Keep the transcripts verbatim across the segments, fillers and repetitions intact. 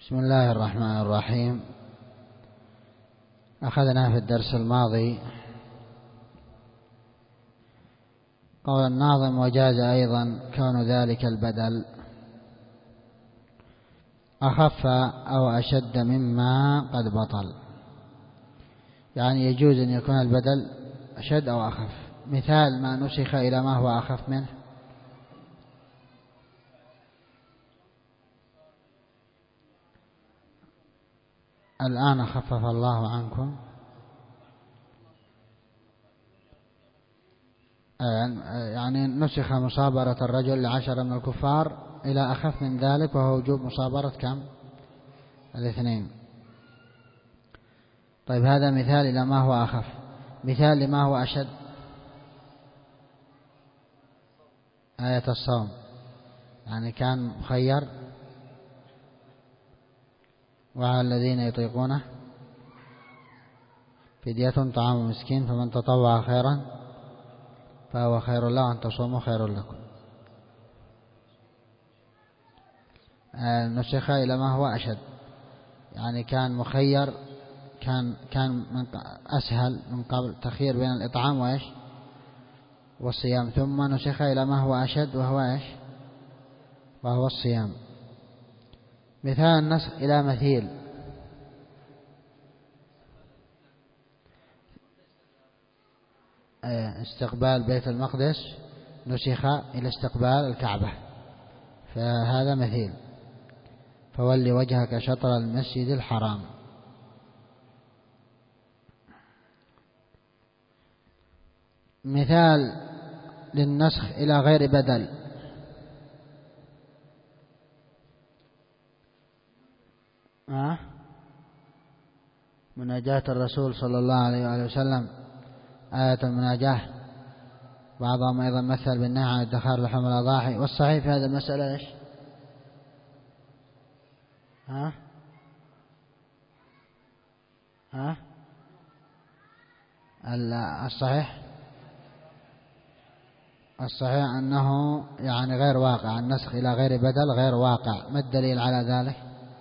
بسم الله الرحمن الرحيم. أخذنا في الدرس الماضي قول الناظم: وجاز أيضا كون ذلك البدل أخف أو أشد مما قد بطل. يعني يجوز أن يكون البدل أشد أو أخف. مثال ما نسخ إلى ما هو أخف منه: الآن خفف الله عنكم، يعني نسخ مصابرة الرجل لعشرة من الكفار إلى أخف من ذلك، وهو وجوب مصابرة كم؟ الاثنين. طيب هذا مثال إلى ما هو أخف. مثال لما هو أشد: آية الصوم، يعني كان مخير: وعلى الذين يطيقونه فدية طعام مسكين فمن تطوع خيرا فهو خير له أن تصوموا خير لكم. نسخ إلى ما هو أشد، يعني كان مخير، كان كان من أسهل من قبل تخيير بين الإطعام وإيش والصيام، ثم نسخ إلى ما هو أشد وهو إيش وهو الصيام. مثال النسخ إلى مثيل: استقبال بيت المقدس نسخ إلى استقبال الكعبة، فهذا مثيل: فولي وجهك شطر المسجد الحرام. مثال للنسخ إلى غير بدل: أه؟ مناجاة الرسول صلى الله عليه وآله وسلم، آية المناجاة بعضهم أيضا مثل بالنهي عن ادخار لحوم الأضاحي. والصحيح في هذا المسألة إيش؟ ها ها الصحيح الصحيح أنه يعني غير واقع، النسخ إلى غير بدل غير واقع. ما الدليل على ذلك؟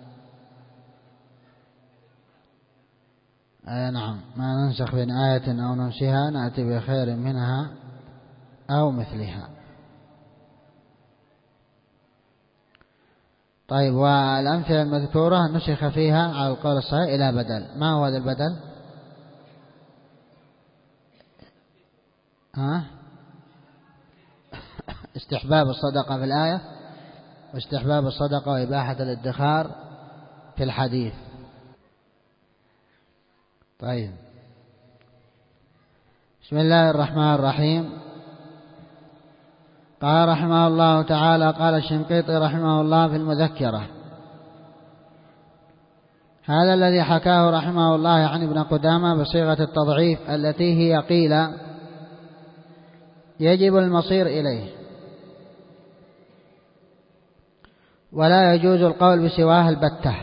آه نعم، ما ننسخ من آية أو ننسها نأتي بخير منها أو مثلها. طيب، والأمثلة المذكورة نسخ فيها على القول الصحيح إلى بدل. ما هو هذا البدل؟ ها؟ استحباب الصدقة في الآية، واستحباب الصدقة وإباحة الادخار في الحديث. طيب، بسم الله الرحمن الرحيم. قال رحمه الله تعالى: قال الشنقيطي رحمه الله في المذكرة: هذا الذي حكاه رحمه الله عن ابن قدامة بصيغة التضعيف التي هي قيل يجب المصير إليه، ولا يجوز القول بسواه البتة،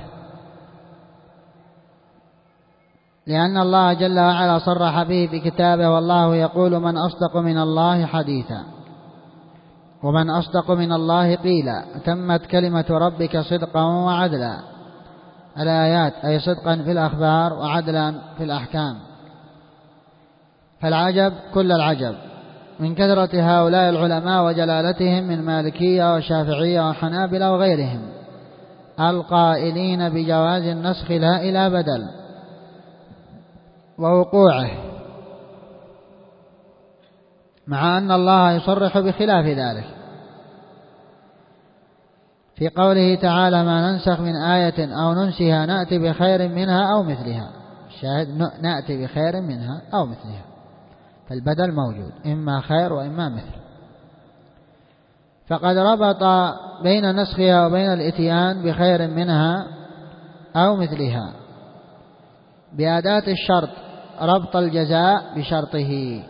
لأن الله جل وعلا صرح به بكتابه: والله يقول من أصدق من الله حديثا، ومن أصدق من الله قيلا، تمت كلمة ربك صدقا وعدلا. الآيات أي صدقا في الأخبار وعدلا في الأحكام. فالعجب كل العجب من كثرة هؤلاء العلماء وجلالتهم من مالكية وشافعية وحنابلة وغيرهم القائلين بجواز النسخ لا إلى بدل، ووقوعه، مع أن الله يصرح بخلاف ذلك في قوله تعالى: ما ننسخ من آية أو ننسها نأتي بخير منها أو مثلها. الشاهد نأتي بخير منها أو مثلها، فالبدل موجود، إما خير وإما مثل. فقد ربط بين نسخها وبين الإتيان بخير منها أو مثلها بأداة الشرط، ربط الجزاء بشرطه.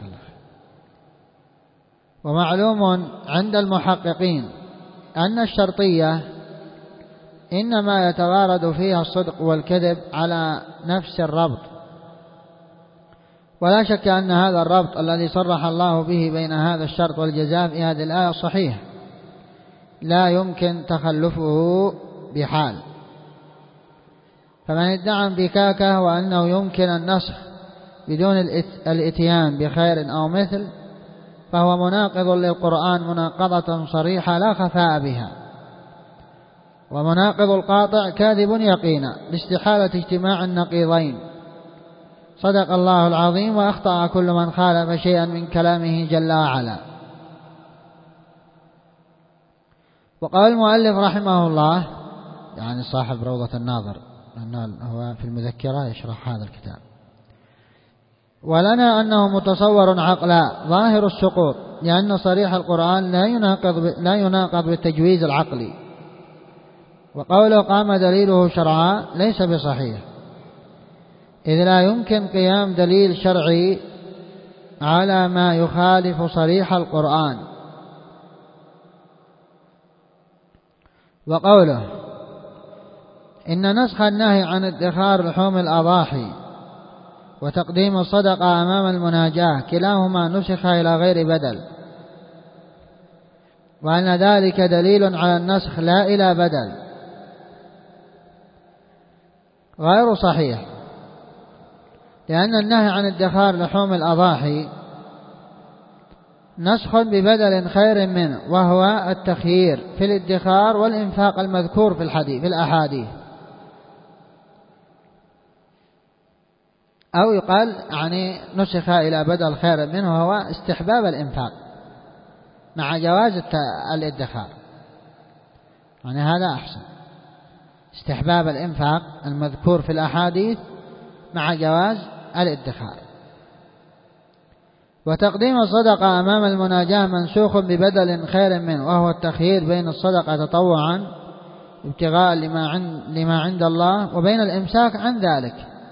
ومعلوم عند المحققين أن الشرطية إنما يتوارد فيها الصدق والكذب على نفس الربط، ولا شك أن هذا الربط الذي صرح الله به بين هذا الشرط والجزاء في هذه الآية صحيح، لا يمكن تخلفه بحال. فمن ادعى انفكاكه وأنه يمكن النسخ بدون الاتيان بخير أو مثل فهو مناقض للقرآن مناقضة صريحة لا خفاء بها، ومناقض القاطع كاذب يقينا لاستحالة اجتماع النقيضين. صدق الله العظيم، وأخطأ كل من خالف شيئا من كلامه جل وعلا. وقال المؤلف رحمه الله، يعني صاحب روضة الناظر، لأنه هو في المذكرة يشرح هذا الكتاب: ولنا أنه متصور عقلا ظاهر السقوط، لأن صريح القرآن لا يناقض لا يناقض بالتجويز العقلي، وقوله قام دليله شرعا ليس بصحيح، إذ لا يمكن قيام دليل شرعي على ما يخالف صريح القرآن. وقوله إن نسخ النهي عن ادخار لحوم الأضاحي وتقديم الصدقة أمام المناجاة كلاهما نسخ إلى غير بدل، وأن ذلك دليل على النسخ لا إلى بدل، غير صحيح، لأن النهي عن ادخار لحوم الأضاحي نسخ ببدل خير منه، وهو التخيير في الادخار والإنفاق المذكور في الحديث في الأحاديث. أو يقال يعني نسخ إلى بدل خير منه، وهو استحباب الإنفاق مع جواز الادخار، يعني هذا أحسن، استحباب الإنفاق المذكور في الأحاديث مع جواز الادخار. وتقديم الصدقة أمام المناجاة منسوخ ببدل خير منه، وهو التخيير بين الصدقة تطوعا ابتغاء لما عند, لما عند الله وبين الإمساك عن ذلك.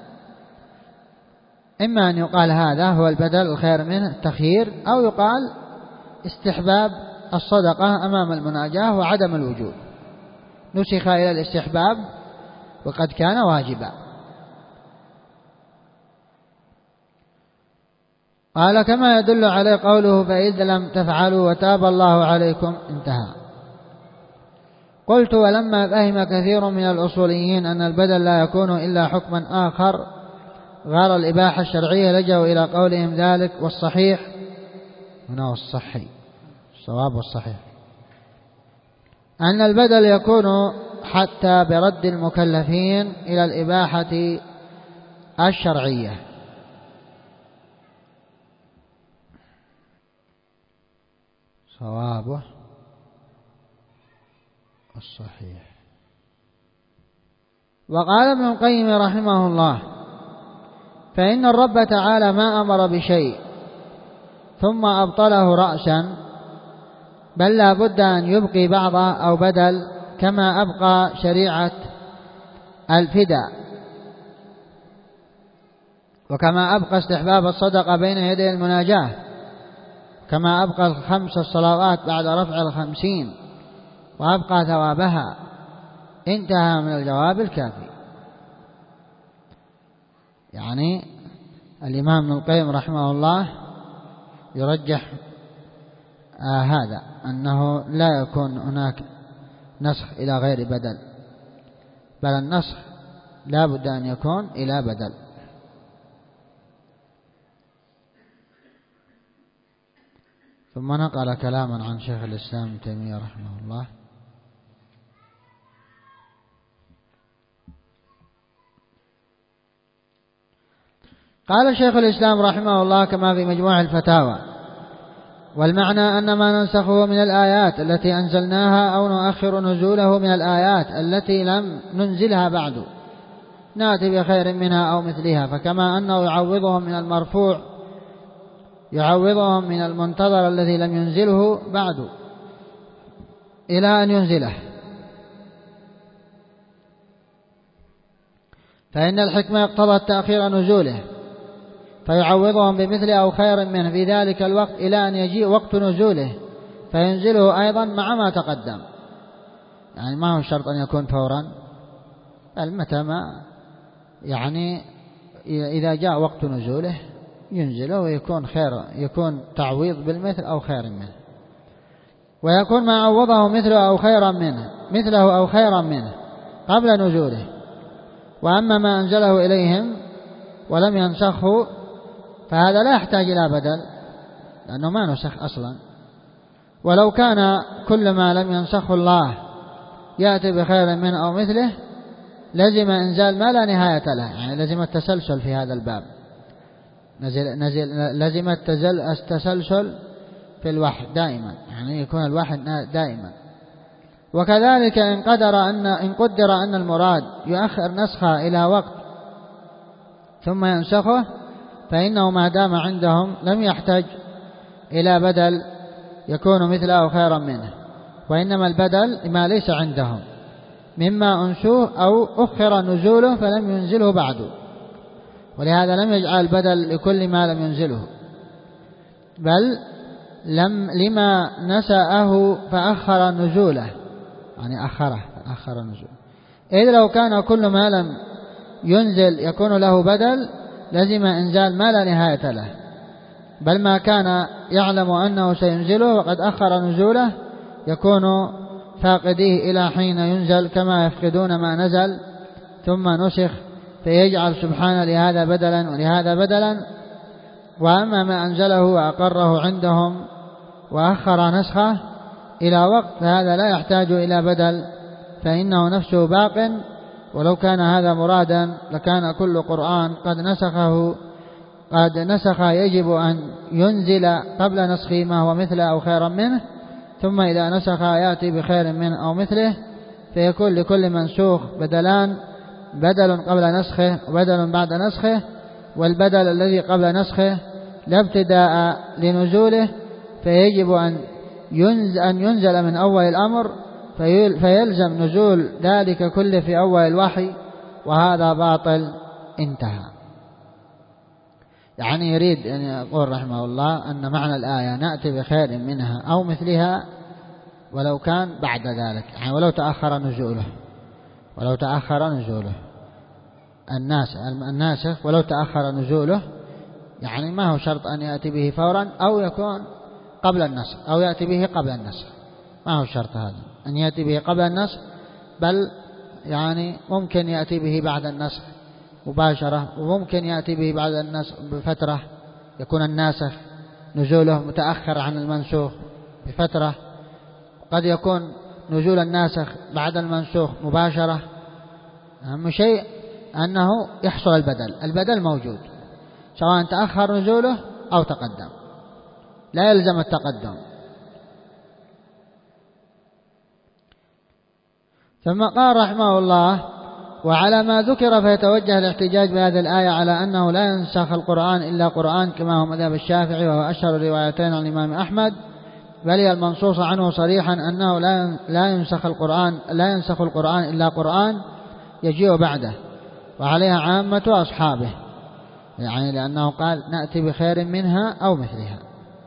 إما أن يقال هذا هو البدل الخير منه التخيير، أو يقال استحباب الصدقة أمام المناجاة وعدم الوجوب، نسخ إلى الاستحباب وقد كان واجبا. قال كما يدل عليه قوله فإذ لم تفعلوا وتاب الله عليكم، انتهى. قلت ولما فهم كثير من الأصوليين أن البدل لا يكون إلا حكما آخر غير الإباحة الشرعية لجأوا إلى قولهم ذلك، والصحيح هنا والصحي الصواب والصحيح أن البدل يكون حتى برد المكلفين إلى الإباحة الشرعية. صوابه الصحيح. وقال ابن القيم رحمه الله فإن الرب تعالى ما أمر بشيء ثم أبطله رأسا، بل لا بد أن يبقي بعضه أو بدل، كما أبقى شريعة الفداء، وكما أبقى استحباب الصدقة بين يدي المناجاة، كما أبقى الخمس الصلوات بعد رفع الخمسين وأبقى ثوابها. انتهى من الجواب الكافي. يعني الإمام ابن القيم رحمه الله يرجح آه هذا أنه لا يكون هناك نسخ إلى غير بدل، بل النسخ لا بد أن يكون إلى بدل. ثم نقل كلاما عن شيخ الإسلام ابن تيمية رحمه الله قال شيخ الإسلام رحمه الله كما في مجموع الفتاوى: والمعنى أن ما ننسخه من الآيات التي أنزلناها أو نؤخر نزوله من الآيات التي لم ننزلها بعد نأتي بخير منها أو مثلها، فكما أنه يعوضهم من المرفوع يعوضهم من المنتظر الذي لم ينزله بعد إلى أن ينزله، فإن الحكمة اقتضت تأخير نزوله فيعوضهم بمثل أو خير منه في ذلك الوقت إلى أن يجيء وقت نزوله فينزله أيضا مع ما تقدم. يعني ما هو شرط أن يكون فورا، بل متى ما يعني إذا جاء وقت نزوله ينزله ويكون خير، يكون تعويض بالمثل أو خير منه، ويكون ما عوضه مثله أو خيرا منه مثله أو خيرا منه قبل نزوله، وأما ما أنزله إليهم ولم ينسخه فهذا لا يحتاج إلى بدل، لأنه ما نسخ أصلا. ولو كان كل ما لم ينسخه الله يأتي بخير منه أو مثله لزم إنزال ما لا نهاية له، يعني لزم التسلسل في هذا الباب، نزل نزل لزم التسلسل في الوحي دائما، يعني يكون الوحي دائما. وكذلك إن قدر أن إن قدر أن المراد يؤخر نسخه إلى وقت ثم ينسخه فإنه ما دام عندهم لم يحتاج إلى بدل يكون مثله أو خيرا منه، وإنما البدل ما ليس عندهم مما أنسوه أو أخر نزوله فلم ينزله بعد، ولهذا لم يجعل البدل لكل ما لم ينزله، بل لم لما نسأه فأخر نزوله، يعني أخره أخر نزوله. إذ لو كان كل ما لم ينزل يكون له بدل لزم إنزال ما لا نهاية له، بل ما كان يعلم أنه سينزله وقد أخر نزوله يكون فاقديه إلى حين ينزل، كما يفقدون ما نزل ثم نسخ فيجعل سبحانه لهذا بدلا ولهذا بدلا. وأما ما أنزله وأقره عندهم وأخر نسخه إلى وقت فهذا لا يحتاج إلى بدل، فإنه نفسه باق، ولو كان هذا مرادا لكان كل قرآن قد نسخه قد نسخ يجب أن ينزل قبل نسخه ما هو مثله أو خيرا منه، ثم إذا نسخ يأتي بخير منه أو مثله، فيكون لكل منسوخ بدلان، بدل قبل نسخه وبدل بعد نسخه، والبدل الذي قبل نسخه لا ابتداء لنزوله فيجب أن ينزل, أن ينزل من أول الأمر فيلزم نزول ذلك كله في أول الوحي، وهذا باطل. انتهى. يعني يريد أن يقول رحمه الله أن معنى الآية نأتي بخير منها أو مثلها ولو كان بعد ذلك، يعني ولو تأخر نزوله ولو تأخر نزوله الناس الناسخ ولو تأخر نزوله، يعني ما هو شرط أن يأتي به فورا أو يكون قبل النسخ أو يأتي به قبل النسخ، ما هو شرط هذا أن يأتي به قبل النسخ، بل يعني ممكن يأتي به بعد النسخ مباشرة، وممكن يأتي به بعد النسخ بفترة يكون الناسخ نزوله متأخر عن المنسوخ بفترة، قد يكون نزول الناسخ بعد المنسوخ مباشرة. أهم شيء أنه يحصل البدل، البدل موجود سواء تأخر نزوله أو تقدم، لا يلزم التقدم. ثم قال رحمه الله: وعلى ما ذكر فيتوجه الاحتجاج بهذه الآية على أنه لا ينسخ القرآن إلا قرآن كما هو مذهب الشافعي وهو أشهر الروايتين عن الإمام أحمد، بل هي المنصوص عنه صريحا أنه لا ينسخ القرآن لا ينسخ القرآن إلا قرآن يجيء بعده، وعليها عامة أصحابه، يعني لأنه قال نأتي بخير منها أو مثلها،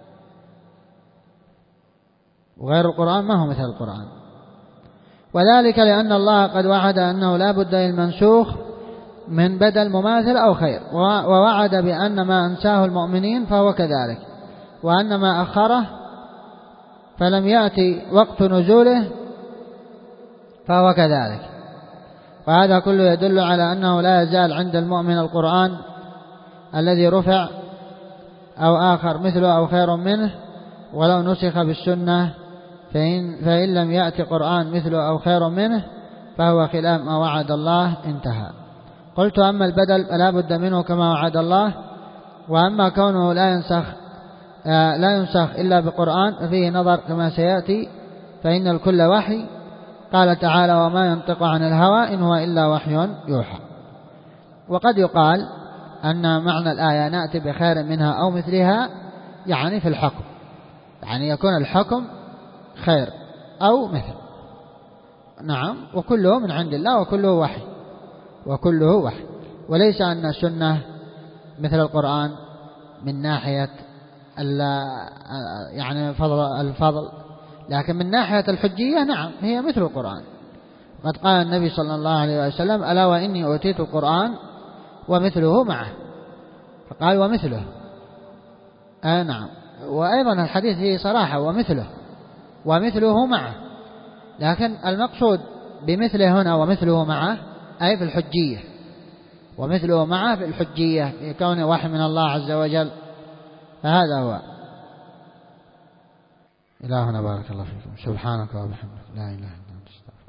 وغير القرآن ما هو مثل القرآن. وذلك لأن الله قد وعد أنه لا بد للمنسوخ من بدل مماثل أو خير، ووعد بأن ما أنساه المؤمنين فهو كذلك، وأن ما أخره فلم يأتي وقت نزوله فهو كذلك. وهذا كله يدل على أنه لا يزال عند المؤمن القرآن الذي رفع أو آخر مثله أو خير منه، ولو نسخ بالسنة فإن, فإن لم يأتي قرآن مثله أو خير منه فهو خلاف ما وعد الله. انتهى. قلت: أما البدل فلا بد منه كما وعد الله، وأما كونه لا ينسخ آه لا ينسخ إلا بقرآن ففيه نظر كما سيأتي، فإن الكل وحي. قال تعالى: وما ينطق عن الهوى إن هو إلا وحي يوحى. وقد يقال أن معنى الآية نأتي بخير منها أو مثلها يعني في الحكم، يعني يكون الحكم خير أو مثل. نعم، وكله من عند الله وكله وحي وكله وحي، وليس أن السنة مثل القرآن من ناحية يعني فضل الفضل، لكن من ناحية الحجية نعم هي مثل القرآن. قد قال النبي صلى الله عليه وسلم: ألا وإني أوتيت القرآن ومثله معه، فقال ومثله. آه نعم. وأيضا الحديث فيه صراحة ومثله ومثله معه، لكن المقصود بمثله هنا ومثله معه أي في الحجية، ومثله معه في الحجية لكونه وحي من الله عز وجل. فهذا هو. إلهنا بارك الله فيكم. سبحانك وبحمدك لا إله إلا أنت.